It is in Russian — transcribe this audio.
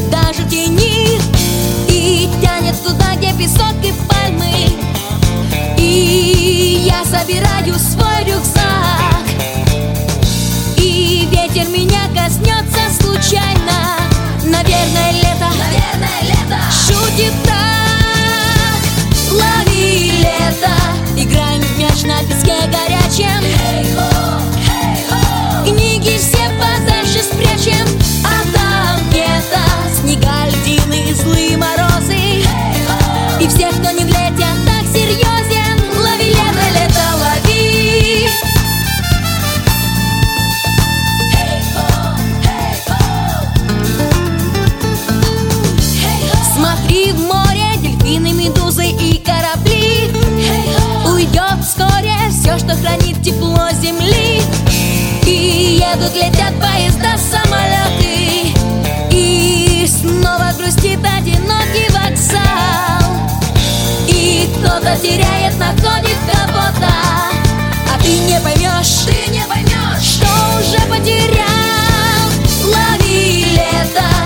даже в тени, и тянет туда, где песок и пальмы. И я собираю свой рюкзак, и ветер меня коснется случайно. Наверное, лето шутит так. Лови лето, играем в мяч на песке горячем. Книги все подальше спрячем, а там где-то снега, льдины, злые морозы. И всех, кто не глядя так серьезен, лови лето, лето, лови. Смотри в море, дельфины, медузы и корабли. Уйдет вскоре все, что хранит тепло земли. И едут, летят поезда, самолеты, и снова грустит одинокий вокзал. И кто-то теряет, находит кого-то, а ты не поймешь, что уже потерял. Лови лето,